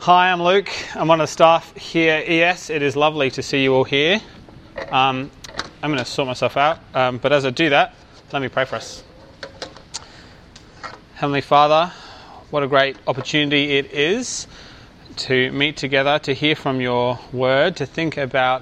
Hi, I'm Luke. I'm one of the staff here at ES. It is lovely to see you all here. I'm going to sort myself out, but as I do that, let me pray for us. Heavenly Father, what a great opportunity it is to meet together, to hear from your word, to think about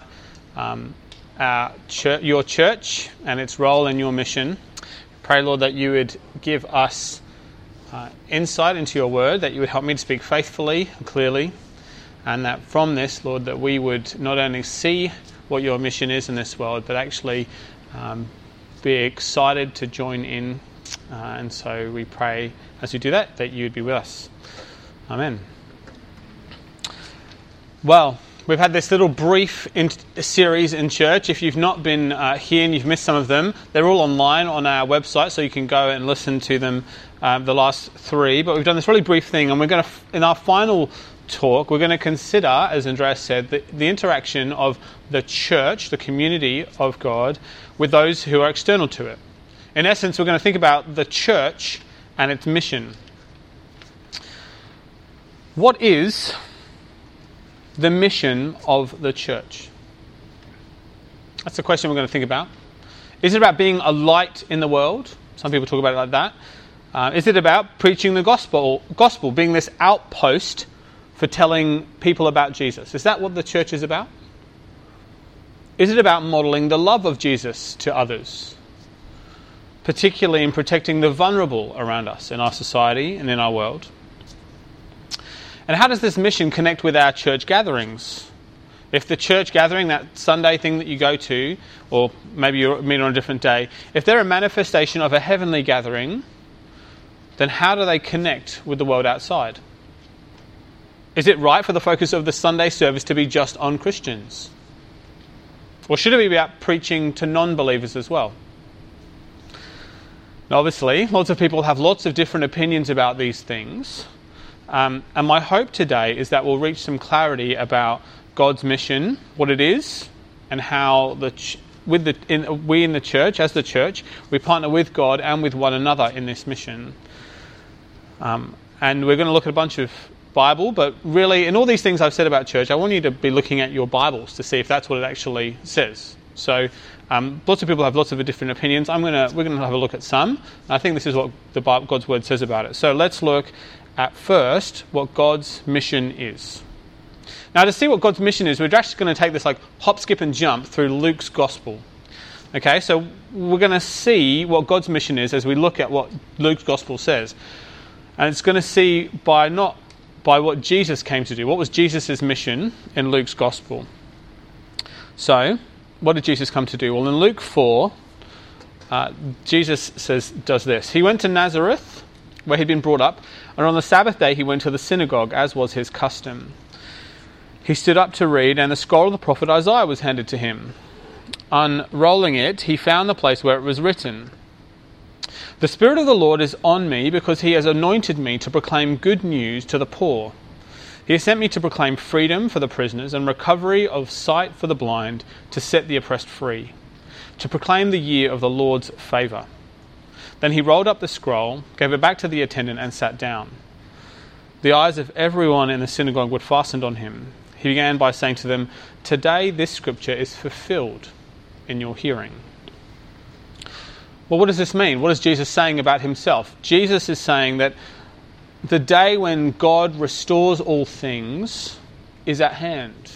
your church and its role in your mission. Pray, Lord, that you would give us insight into your word, that you would help me to speak faithfully and clearly, and that from this, Lord, that we would not only see what your mission is in this world, but actually be excited to join in. And so we pray as we do that, that you would be with us. Amen. Well, we've had this little brief series in church. If you've not been here and you've missed some of them, they're all online on our website, so you can go and listen to them, the last three. But we've done this really brief thing, and we're going to, in our final talk, we're going to consider, as Andreas said, the interaction of the church, the community of God, with those who are external to it. In essence, we're going to think about the church and its mission. What is the mission of the church? That's the question we're going to think about. Is it about being a light in the world? Some people talk about it like that. Is it about preaching the gospel, being this outpost for telling people about Jesus? Is that what the church is about? Is it about modelling the love of Jesus to others, particularly in protecting the vulnerable around us in our society and in our world? And how does this mission connect with our church gatherings? If the church gathering, that Sunday thing that you go to, or maybe you meet on a different day, if they're a manifestation of a heavenly gathering, then how do they connect with the world outside? Is it right for the focus of the Sunday service to be just on Christians? Or should it be about preaching to non-believers as well? Now, obviously, lots of people have lots of different opinions about these things. And my hope today is that we'll reach some clarity about God's mission, what it is, and how we in the church, as the church, we partner with God and with one another in this mission. And we're going to look at a bunch of Bible, but really, in all these things I've said about church, I want you to be looking at your Bibles to see if that's what it actually says. So, lots of people have lots of different opinions. We're going to have a look at some. I think this is what God's word says about it. So let's look at first what God's mission is. Now, to see what God's mission is, we're actually going to take this like hop, skip and jump through Luke's gospel. Okay, so we're going to see what God's mission is as we look at what Luke's gospel says. And it's going to see not by what Jesus came to do. What was Jesus' mission in Luke's gospel? So, what did Jesus come to do? Well, in Luke 4, Jesus does this. He went to Nazareth, where he'd been brought up, and on the Sabbath day he went to the synagogue, as was his custom. He stood up to read, and the scroll of the prophet Isaiah was handed to him. Unrolling it, he found the place where it was written, "The Spirit of the Lord is on me, because he has anointed me to proclaim good news to the poor. He has sent me to proclaim freedom for the prisoners and recovery of sight for the blind, to set the oppressed free, to proclaim the year of the Lord's favour." Then he rolled up the scroll, gave it back to the attendant, and sat down. The eyes of everyone in the synagogue were fastened on him. He began by saying to them, "Today this scripture is fulfilled in your hearing." Well, what does this mean? What is Jesus saying about himself? Jesus is saying that the day when God restores all things is at hand.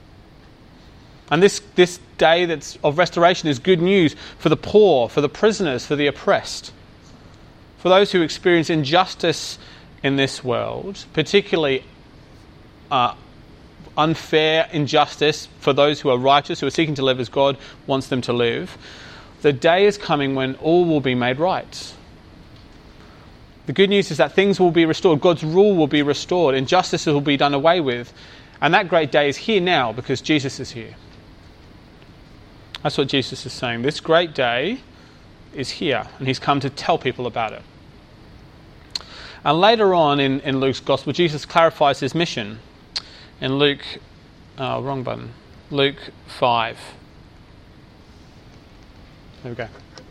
And this day that's of restoration is good news for the poor, for the prisoners, for the oppressed, for those who experience injustice in this world, particularly unfair injustice for those who are righteous, who are seeking to live as God wants them to live. The day is coming when all will be made right. The good news is that things will be restored. God's rule will be restored. Injustices will be done away with. And that great day is here now because Jesus is here. That's what Jesus is saying. This great day is here, and he's come to tell people about it. And later on in Luke's gospel, Jesus clarifies his mission. In Luke 5. There we go.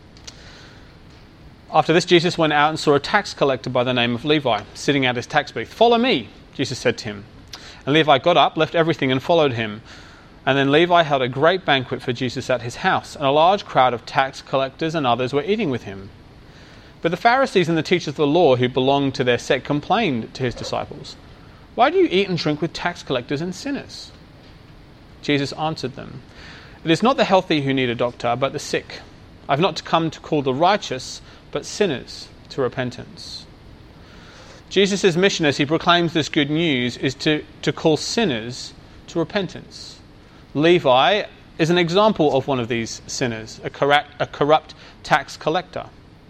After this, Jesus went out and saw a tax collector by the name of Levi sitting at his tax booth. "Follow me," Jesus said to him. And Levi got up, left everything and followed him. And then Levi held a great banquet for Jesus at his house, and a large crowd of tax collectors and others were eating with him. But the Pharisees and the teachers of the law who belonged to their sect complained to his disciples, "Why do you eat and drink with tax collectors and sinners?" Jesus answered them, "It is not the healthy who need a doctor, but the sick. I have not come to call the righteous, but sinners to repentance." Jesus' mission as he proclaims this good news is to call sinners to repentance. Levi is an example of one of these sinners, a corrupt tax collector.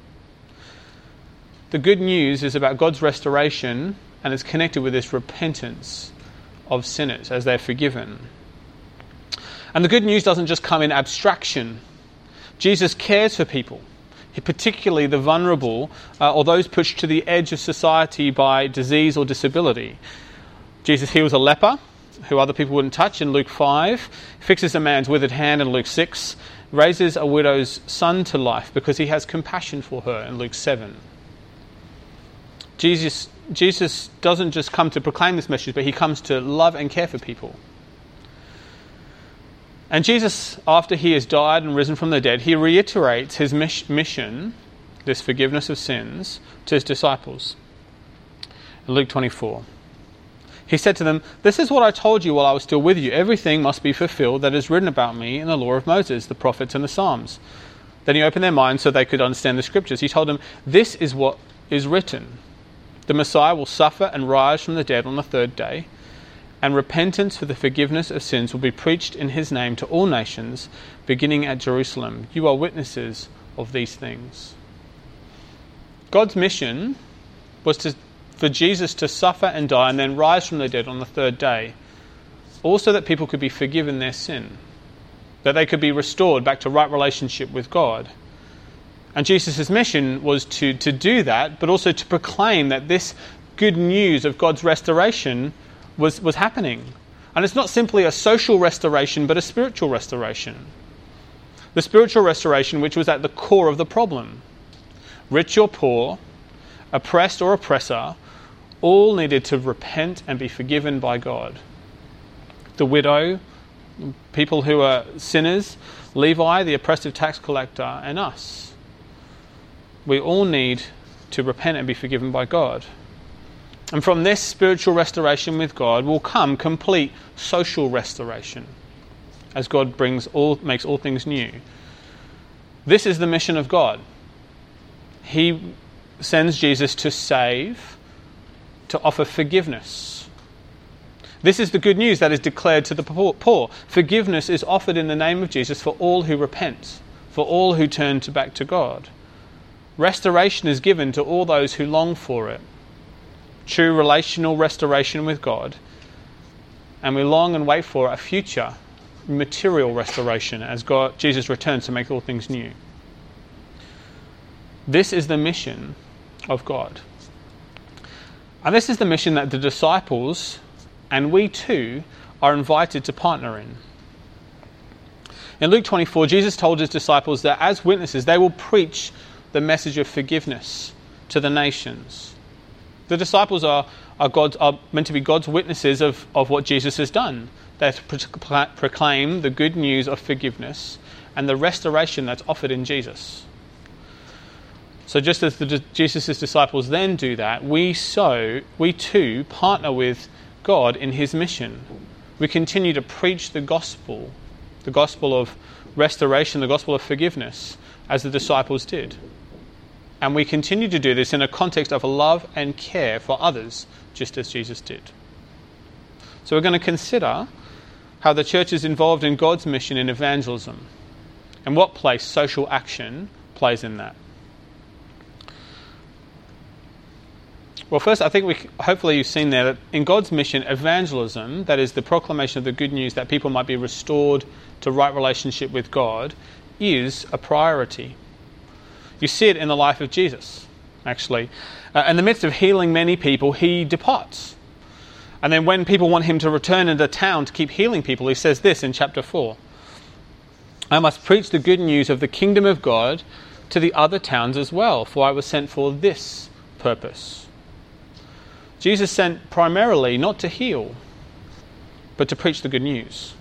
The good news is about God's restoration and is connected with this repentance of sinners as they're forgiven. And the good news doesn't just come in abstraction. Jesus cares for people, particularly the vulnerable or those pushed to the edge of society by disease or disability. Jesus heals a leper who other people wouldn't touch in Luke 5, fixes a man's withered hand in Luke 6, raises a widow's son to life because he has compassion for her in Luke 7. Jesus doesn't just come to proclaim this message, but he comes to love and care for people. And Jesus, after he has died and risen from the dead, he reiterates his mission, this forgiveness of sins, to his disciples. In Luke 24. He said to them, "This is what I told you while I was still with you. Everything must be fulfilled that is written about me in the law of Moses, the prophets and the Psalms." Then he opened their minds so they could understand the scriptures. He told them, "This is what is written. The Messiah will suffer and rise from the dead on the third day, and repentance for the forgiveness of sins will be preached in his name to all nations, beginning at Jerusalem. You are witnesses of these things." God's mission was for Jesus to suffer and die and then rise from the dead on the third day, also that people could be forgiven their sin, that they could be restored back to right relationship with God. And Jesus' mission was to do that, but also to proclaim that this good news of God's restoration was happening. And it's not simply a social restoration, but a spiritual restoration. The spiritual restoration which was at the core of the problem. Rich or poor, oppressed or oppressor, all needed to repent and be forgiven by God. The widow, people who are sinners, Levi, the oppressive tax collector, and us. We all need to repent and be forgiven by God. And from this spiritual restoration with God will come complete social restoration, as God makes all things new. This is the mission of God. He sends Jesus to save, to offer forgiveness. This is the good news that is declared to the poor. Forgiveness is offered in the name of Jesus for all who repent, for all who turn back to God. Restoration is given to all those who long for it. True relational restoration with God. And we long and wait for a future material restoration as Jesus returns to make all things new. This is the mission of God. And this is the mission that the disciples, and we too, are invited to partner in. In Luke 24, Jesus told his disciples that as witnesses, they will preach the message of forgiveness to the nations. The disciples are meant to be God's witnesses of what Jesus has done. They have to proclaim the good news of forgiveness and the restoration that's offered in Jesus. So just as Jesus' disciples then do that, we too partner with God in his mission. We continue to preach the gospel of restoration, the gospel of forgiveness, as the disciples did. And we continue to do this in a context of love and care for others, just as Jesus did. So we're going to consider how the church is involved in God's mission in evangelism and what place social action plays in that. Well, first, I think hopefully you've seen there that in God's mission, evangelism, that is the proclamation of the good news that people might be restored to right relationship with God, is a priority. You see it in the life of Jesus, actually. In the midst of healing many people, he departs. And then when people want him to return into town to keep healing people, he says this in chapter 4. "I must preach the good news of the kingdom of God to the other towns as well, for I was sent for this purpose." Jesus sent primarily not to heal, but to preach the good news.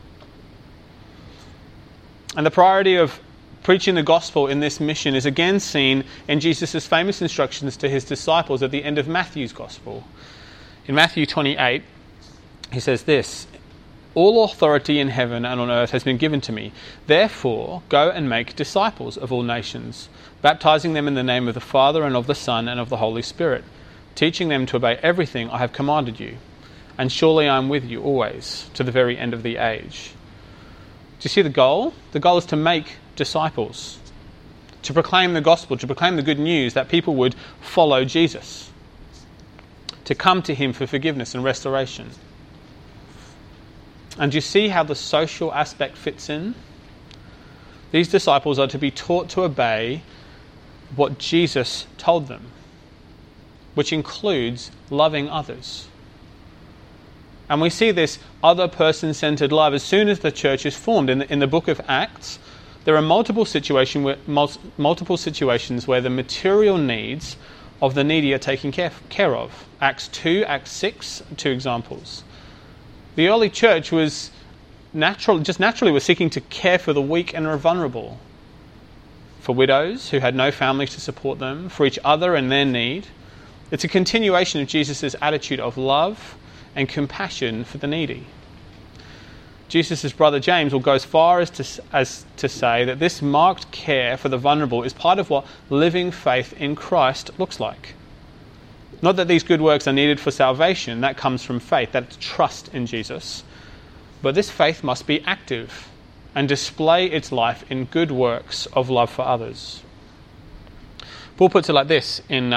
And the priority of preaching the gospel in this mission is again seen in Jesus' famous instructions to his disciples at the end of Matthew's gospel. In Matthew 28, he says this, "All authority in heaven and on earth has been given to me. Therefore, go and make disciples of all nations, baptizing them in the name of the Father and of the Son and of the Holy Spirit, teaching them to obey everything I have commanded you. And surely I am with you always, to the very end of the age." Do you see the goal? The goal is to make disciples, to proclaim the gospel, to proclaim the good news that people would follow Jesus, to come to him for forgiveness and restoration. And do you see how the social aspect fits in? These disciples are to be taught to obey what Jesus told them, which includes loving others. And we see this other person-centered love as soon as the church is formed. In the book of Acts, there are multiple situations where the material needs of the needy are taken care of. Acts 2, Acts 6, 2 examples. The early church was naturally was seeking to care for the weak and the vulnerable, for widows who had no family to support them, for each other and their need. It's a continuation of Jesus' attitude of love and compassion for the needy. Jesus' brother James will go as far as to say that this marked care for the vulnerable is part of what living faith in Christ looks like. Not that these good works are needed for salvation, that comes from faith, that's trust in Jesus. But this faith must be active and display its life in good works of love for others. Paul puts it like this in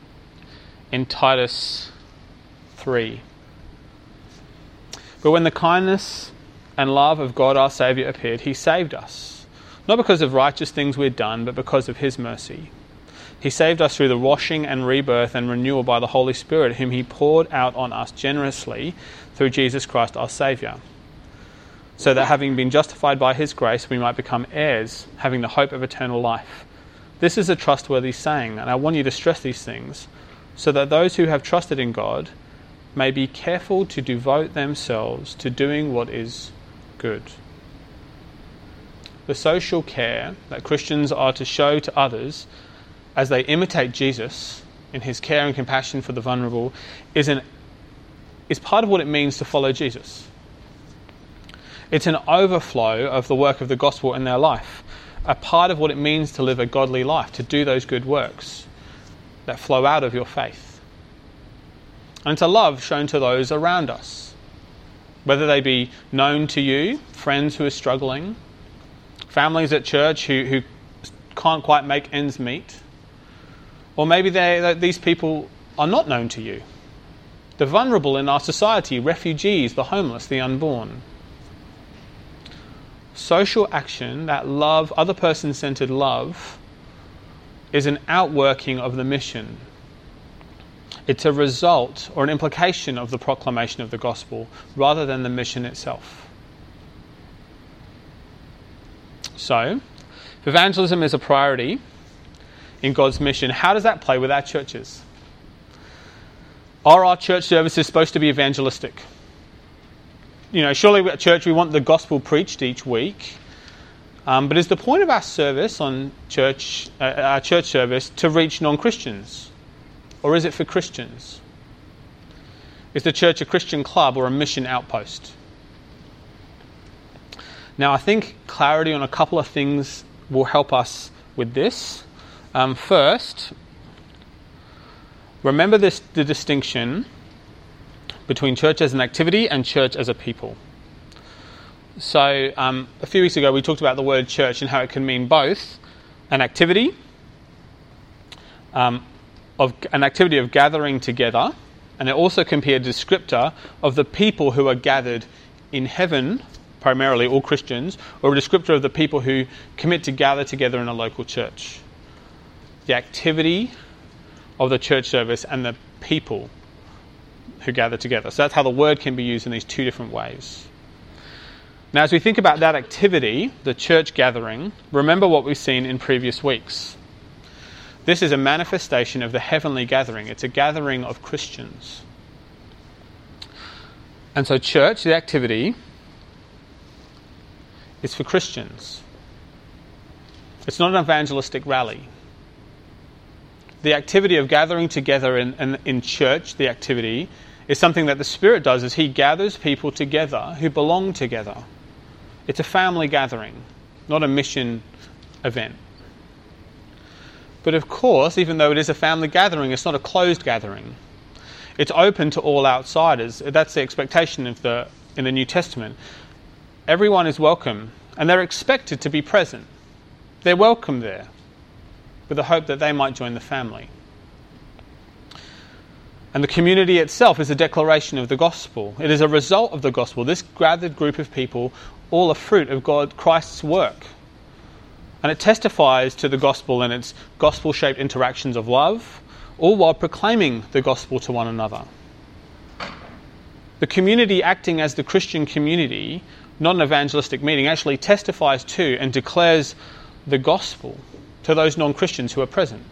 Titus 3. "But when the kindness and love of God our Saviour appeared, he saved us, not because of righteous things we'd done, but because of his mercy. He saved us through the washing and rebirth and renewal by the Holy Spirit, whom he poured out on us generously through Jesus Christ our Saviour, so that having been justified by his grace, we might become heirs, having the hope of eternal life. This is a trustworthy saying, and I want you to stress these things, so that those who have trusted in God may be careful to devote themselves to doing what is good." The social care that Christians are to show to others as they imitate Jesus in his care and compassion for the vulnerable is part of what it means to follow Jesus. It's an overflow of the work of the gospel in their life, a part of what it means to live a godly life, to do those good works that flow out of your faith. And to love shown to those around us, whether they be known to you, friends who are struggling, families at church who can't quite make ends meet, or maybe these people are not known to you. The vulnerable in our society, refugees, the homeless, the unborn. Social action, that love, other person-centered love, is an outworking of the mission. It's a result or an implication of the proclamation of the gospel rather than the mission itself. So, if evangelism is a priority in God's mission, how does that play with our churches? Are our church services supposed to be evangelistic? Surely at church we want the gospel preached each week, but is the point of our service on our church service to reach non-Christians? Or is it for Christians? Is the church a Christian club or a mission outpost? Now, I think clarity on a couple of things will help us with this. First, remember the distinction between church as an activity and church as a people. So, a few weeks ago we talked about the word church and how it can mean both an activity, of gathering together, and it also can be a descriptor of the people who are gathered in heaven, primarily all Christians, or a descriptor of the people who commit to gather together in a local church. The activity of the church service and the people who gather together. So that's how the word can be used in these two different ways. Now, as we think about that activity, the church gathering, remember what we've seen in previous weeks. This is a manifestation of the heavenly gathering. It's a gathering of Christians. And so church, the activity, is for Christians. It's not an evangelistic rally. The activity of gathering together in church, the activity, is something that the Spirit does as He gathers people together who belong together. It's a family gathering, not a mission event. But of course, even though it is a family gathering, it's not a closed gathering. It's open to all outsiders. That's the expectation in the New Testament. Everyone is welcome, and they're expected to be present. They're welcome there, with the hope that they might join the family. And the community itself is a declaration of the gospel. It is a result of the gospel. This gathered group of people, all a fruit of Christ's work. And it testifies to the gospel in its gospel-shaped interactions of love, all while proclaiming the gospel to one another. The community acting as the Christian community, not an evangelistic meeting, actually testifies to and declares the gospel to those non-Christians who are present.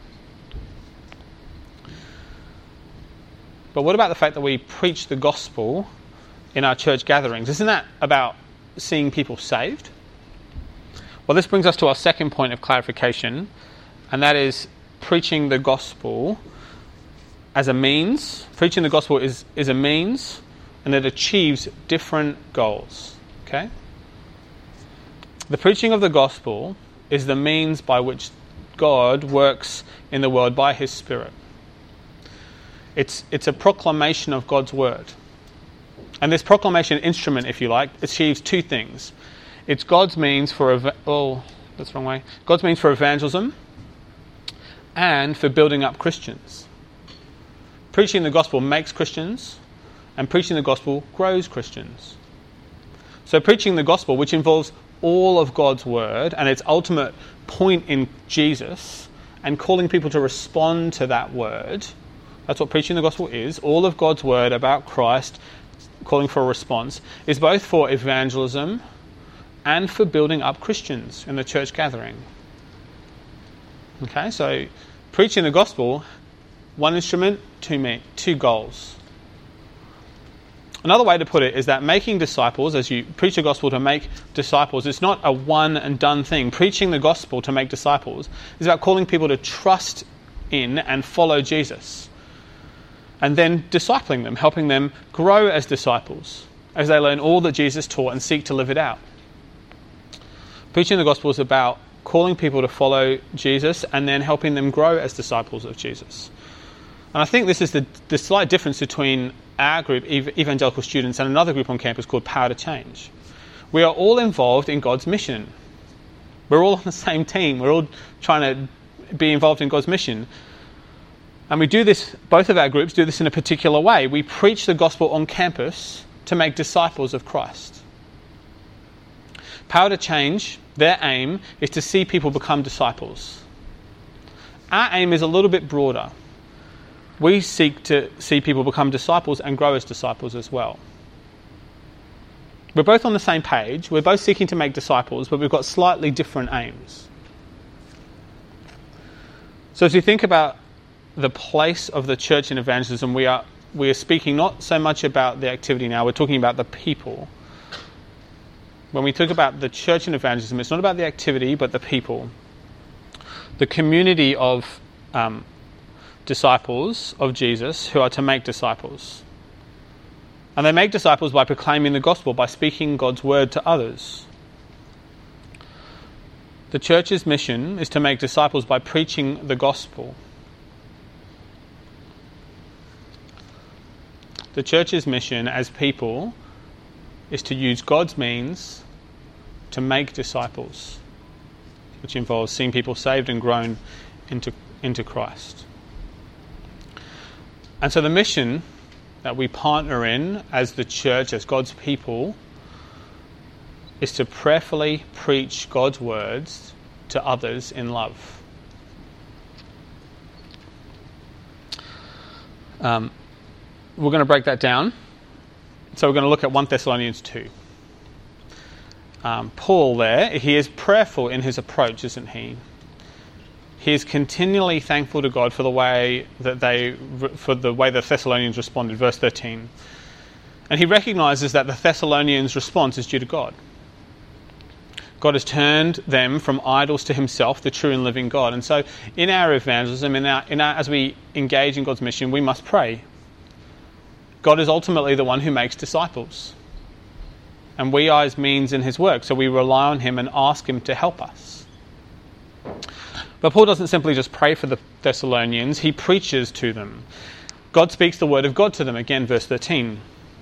But what about the fact that we preach the gospel in our church gatherings? Isn't that about seeing people saved? Well, this brings us to our second point of clarification, and that is preaching the gospel as a means. Preaching the gospel is a means, and it achieves different goals. Okay? The preaching of the gospel is the means by which God works in the world by His Spirit. It's a proclamation of God's word. And this proclamation instrument, if you like, achieves two things. It's God's means for God's means for evangelism and for building up Christians. Preaching the gospel makes Christians, and preaching the gospel grows Christians. So preaching the gospel, which involves all of God's word and its ultimate point in Jesus, and calling people to respond to that word, that's what preaching the gospel is. All of God's word about Christ, calling for a response, is both for evangelism and for building up Christians in the church gathering. Okay, so preaching the gospel, one instrument, two goals. Another way to put it is that making disciples, as you preach the gospel to make disciples, it's not a one and done thing. Preaching the gospel to make disciples is about calling people to trust in and follow Jesus, and then discipling them, helping them grow as disciples as they learn all that Jesus taught and seek to live it out. Preaching the gospel is about calling people to follow Jesus and then helping them grow as disciples of Jesus. And I think this is the slight difference between our group, evangelical students, and another group on campus called Power to Change. We are all involved in God's mission. We're all on the same team. We're all trying to be involved in God's mission. And we do this, both of our groups do this in a particular way. We preach the gospel on campus to make disciples of Christ. Power to Change, their aim is to see people become disciples. Our aim is a little bit broader. We seek to see people become disciples and grow as disciples as well. We're both on the same page. We're both seeking to make disciples, but we've got slightly different aims. So as we think about the place of the church in evangelism, we are speaking not so much about the activity now, we're talking about the people. When we talk about the church in evangelism, it's not about the activity, but the people. The community of disciples of Jesus who are to make disciples. And they make disciples by proclaiming the gospel, by speaking God's word to others. The church's mission is to make disciples by preaching the gospel. The church's mission as people is to use God's means to make disciples, which involves seeing people saved and grown into Christ. And so the mission that we partner in as the church, as God's people, is to prayerfully preach God's words to others in love. We're going to break that down. So we're going to look at 1 Thessalonians 2. Paul there, he is prayerful in his approach, isn't he? He is continually thankful to God for the way the Thessalonians responded. Verse 13. And he recognises that the Thessalonians' response is due to God. God has turned them from idols to himself, the true and living God. And so in our evangelism, as we engage in God's mission, we must pray. God is ultimately the one who makes disciples. And we are his means in his work, so we rely on him and ask him to help us. But Paul doesn't simply just pray for the Thessalonians, he preaches to them. God speaks the word of God to them, again, verse 13.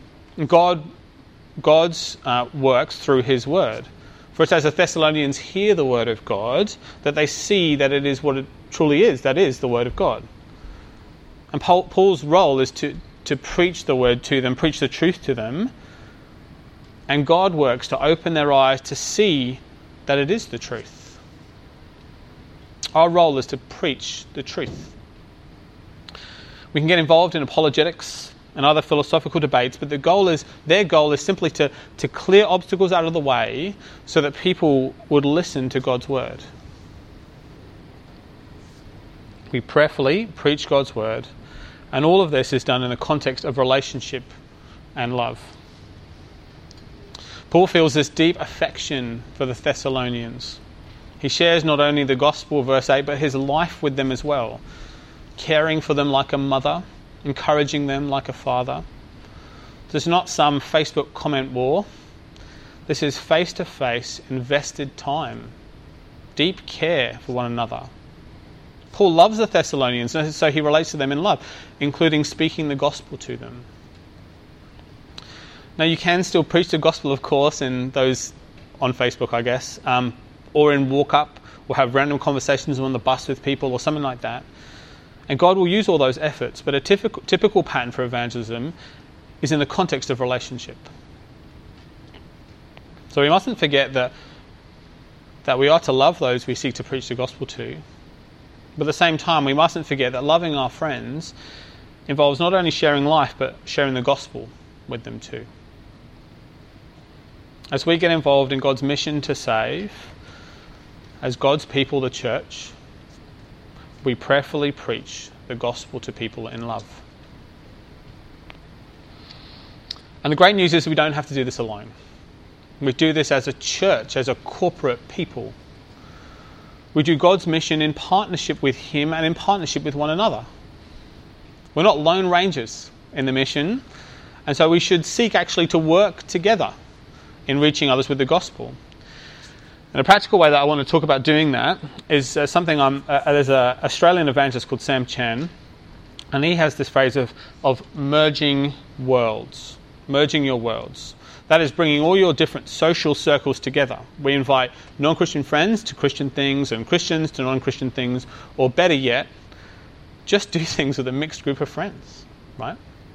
God's works through his word. For it's as the Thessalonians hear the word of God that they see that it is what it truly is, that is the word of God. And Paul's role is to preach the word to them, preach the truth to them, and God works to open their eyes to see that it is the truth. Our role is to preach the truth. We can get involved in apologetics and other philosophical debates, but their goal is simply to clear obstacles out of the way so that people would listen to God's word. We prayerfully preach God's word, and all of this is done in the context of relationship and love. Paul feels this deep affection for the Thessalonians. He shares not only the gospel, verse 8, but his life with them as well, caring for them like a mother, encouraging them like a father. This is not some Facebook comment war. This is face-to-face, invested time, deep care for one another. Paul loves the Thessalonians, and so he relates to them in love, including speaking the gospel to them. Now, you can still preach the gospel, of course, in those on Facebook, I guess, or in walk-up, or have random conversations on the bus with people, or something like that. And God will use all those efforts, but a typical pattern for evangelism is in the context of relationship. So we mustn't forget that we are to love those we seek to preach the gospel to, but at the same time, we mustn't forget that loving our friends involves not only sharing life, but sharing the gospel with them too. As we get involved in God's mission to save, as God's people, the church, we prayerfully preach the gospel to people in love. And the great news is we don't have to do this alone. We do this as a church, as a corporate people. We do God's mission in partnership with him and in partnership with one another. We're not lone rangers in the mission, and so we should seek actually to work together in reaching others with the gospel. And a practical way that I want to talk about doing that is there's an Australian evangelist called Sam Chan, and he has this phrase of merging worlds, merging your worlds. That is bringing all your different social circles together. We invite non-Christian friends to Christian things and Christians to non-Christian things, or better yet, just do things with a mixed group of friends, right?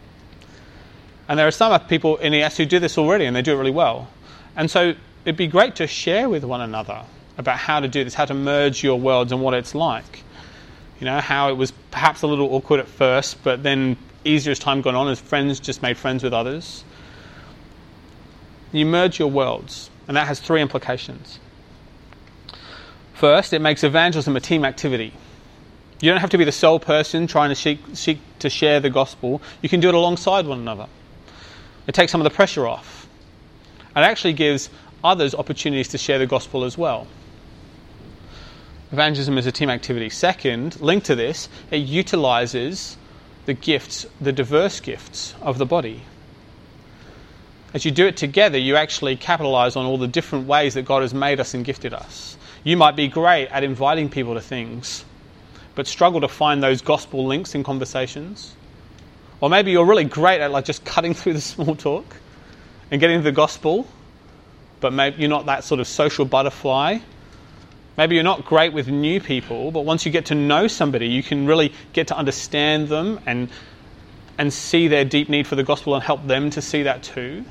And there are some people in ES who do this already, and they do it really well. And so it'd be great to share with one another about how to do this, how to merge your worlds and what it's like. You know, how it was perhaps a little awkward at first, but then easier as time gone on as friends just made friends with others. You merge your worlds, and that has three implications. First, it makes evangelism a team activity. You don't have to be the sole person trying to seek to share the gospel. You can do it alongside one another. It takes some of the pressure off. It actually gives others opportunities to share the gospel as well. Evangelism is a team activity. Second, linked to this, it utilises the gifts, the diverse gifts of the body. As you do it together, you actually capitalise on all the different ways that God has made us and gifted us. You might be great at inviting people to things, but struggle to find those gospel links in conversations. Or maybe you're really great at just cutting through the small talk and getting to the gospel, but maybe you're not that sort of social butterfly. Maybe you're not great with new people, but once you get to know somebody, you can really get to understand them and see their deep need for the gospel and help them to see that too.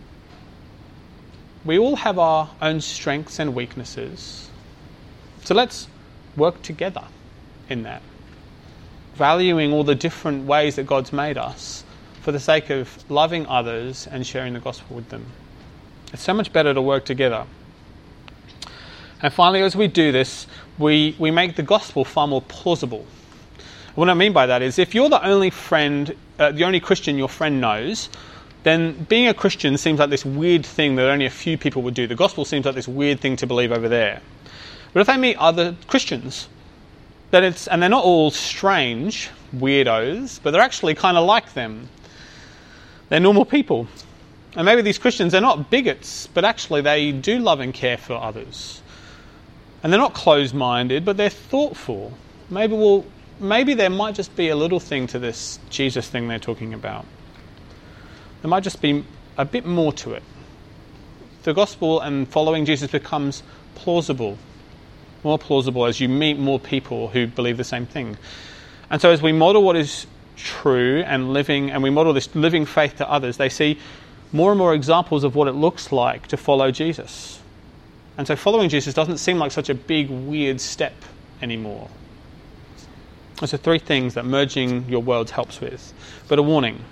We all have our own strengths and weaknesses. So let's work together in that, valuing all the different ways that God's made us for the sake of loving others and sharing the gospel with them. It's so much better to work together. And finally, as we do this, we make the gospel far more plausible. What I mean by that is, if you're the only friend, the only Christian your friend knows, then being a Christian seems like this weird thing that only a few people would do. The gospel seems like this weird thing to believe over there. But if they meet other Christians, and they're not all strange weirdos, but they're actually kind of like them. They're normal people. And maybe these Christians, they're not bigots, but actually they do love and care for others. And they're not closed-minded, but they're thoughtful. Maybe there might just be a little thing to this Jesus thing they're talking about. There might just be a bit more to it. The gospel and following Jesus becomes plausible, more plausible as you meet more people who believe the same thing. And so as we model what is true and we model this living faith to others, they see more and more examples of what it looks like to follow Jesus. And so following Jesus doesn't seem like such a big, weird step anymore. Those are 3 things that merging your worlds helps with. But a warning.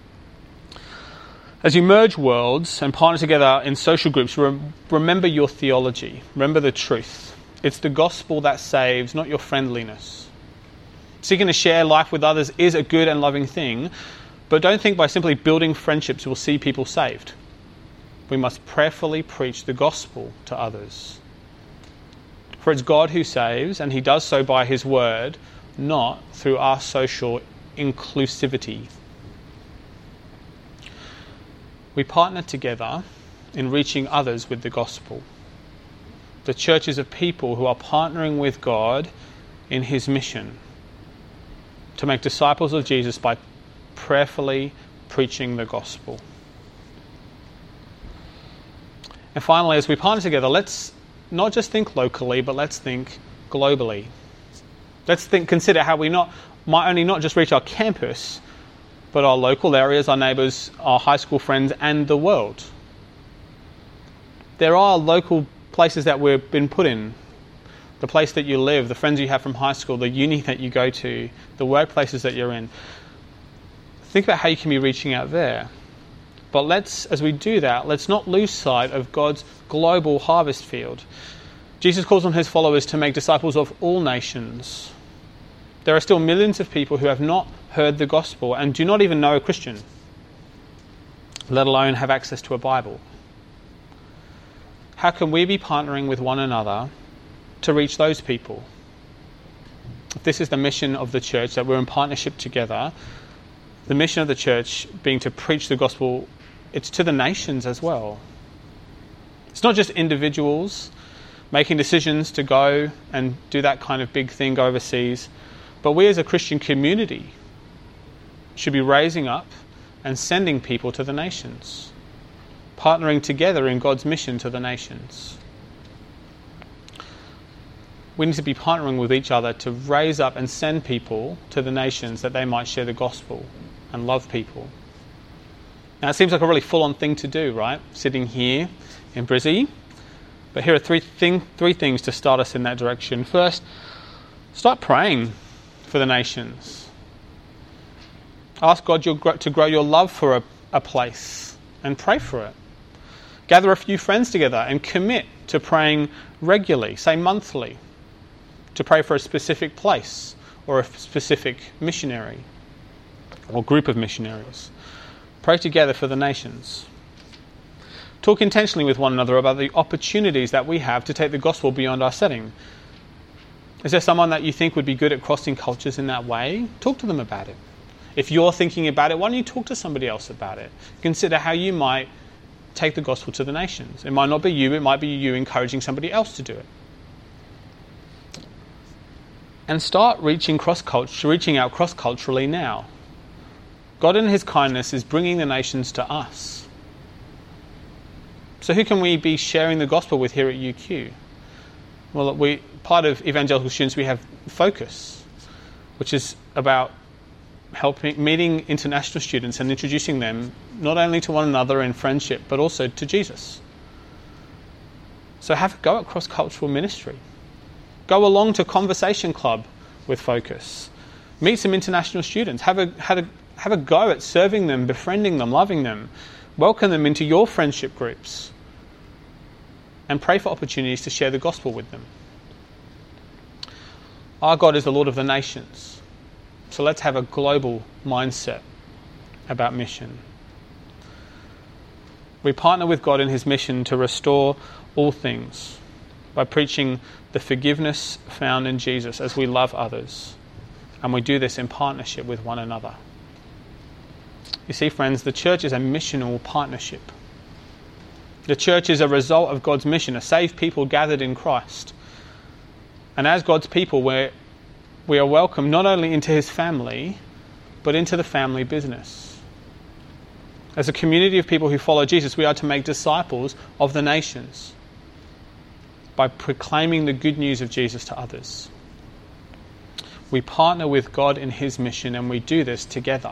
As you merge worlds and partner together in social groups, remember your theology. Remember the truth. It's the gospel that saves, not your friendliness. Seeking to share life with others is a good and loving thing, but don't think by simply building friendships we'll see people saved. We must prayerfully preach the gospel to others. For it's God who saves, and he does so by his word, not through our social inclusivity. We partner together in reaching others with the gospel. The church is of people who are partnering with God in his mission to make disciples of Jesus by prayerfully preaching the gospel. And finally, as we partner together, let's not just think locally, but let's think globally. Let's consider how we might only not just reach our campus, but our local areas, our neighbours, our high school friends, and the world. There are local places that we've been put in. The place that you live, the friends you have from high school, the uni that you go to, the workplaces that you're in. Think about how you can be reaching out there. But as we do that, let's not lose sight of God's global harvest field. Jesus calls on his followers to make disciples of all nations. There are still millions of people who have not heard the gospel and do not even know a Christian, let alone have access to a Bible. How can we be partnering with one another to reach those people? If this is the mission of the church, that we're in partnership together, the mission of the church being to preach the gospel, it's to the nations as well. It's not just individuals making decisions to go and do that kind of big thing, go overseas, but we as a Christian community should be raising up and sending people to the nations, partnering together in God's mission to the nations. We need to be partnering with each other to raise up and send people to the nations that they might share the gospel and love people. Now, it seems like a really full-on thing to do, right? Sitting here in Brizzy. But here are three things to start us in that direction. First, start praying for the nations. Ask God to grow your love for a place and pray for it. Gather a few friends together and commit to praying regularly, say monthly, to pray for a specific place or a specific missionary or group of missionaries. Pray together for the nations. Talk intentionally with one another about the opportunities that we have to take the gospel beyond our setting. Is there someone that you think would be good at crossing cultures in that way? Talk to them about it. If you're thinking about it, why don't you talk to somebody else about it? Consider how you might take the gospel to the nations. It might not be you, it might be you encouraging somebody else to do it. And start reaching out cross-culturally now. God in his kindness is bringing the nations to us. So who can we be sharing the gospel with here at UQ? Well, part of evangelical students, we have Focus, which is about meeting international students and introducing them not only to one another in friendship, but also to Jesus. So have a go at cross-cultural ministry. Go along to Conversation Club with Focus. Meet some international students. Have a go at serving them, befriending them, loving them. Welcome them into your friendship groups. And pray for opportunities to share the gospel with them. Our God is the Lord of the nations. So let's have a global mindset about mission. We partner with God in his mission to restore all things by preaching the forgiveness found in Jesus as we love others. And we do this in partnership with one another. You see, friends, the church is a missional partnership. The church is a result of God's mission, a saved people gathered in Christ. And as God's people, we are welcomed not only into his family, but into the family business. As a community of people who follow Jesus, we are to make disciples of the nations by proclaiming the good news of Jesus to others. We partner with God in his mission, and we do this together.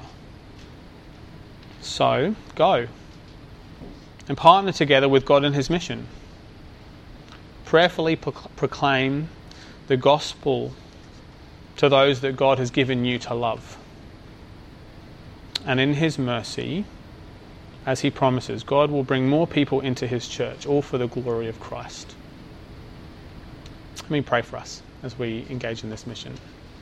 So, go and partner together with God in his mission. Prayerfully proclaim the gospel to those that God has given you to love. And in his mercy, as he promises, God will bring more people into his church, all for the glory of Christ. Let me pray for us as we engage in this mission.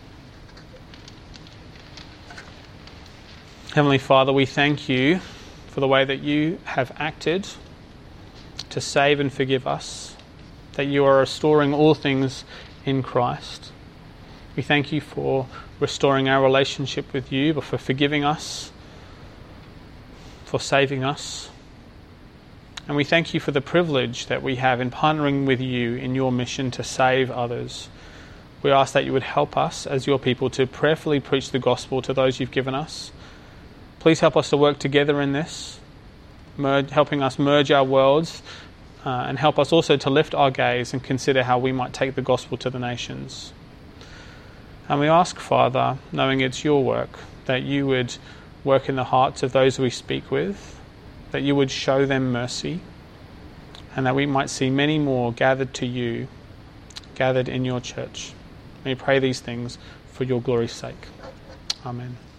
Heavenly Father, we thank you for the way that you have acted to save and forgive us, that you are restoring all things in Christ. We thank you for restoring our relationship with you, but for forgiving us, for saving us. And we thank you for the privilege that we have in partnering with you in your mission to save others. We ask that you would help us as your people to prayerfully preach the gospel to those you've given us. Please help us to work together in this, helping us merge our worlds, and help us also to lift our gaze and consider how we might take the gospel to the nations. And we ask, Father, knowing it's your work, that you would work in the hearts of those we speak with, that you would show them mercy, and that we might see many more gathered to you, gathered in your church. We pray these things for your glory's sake. Amen.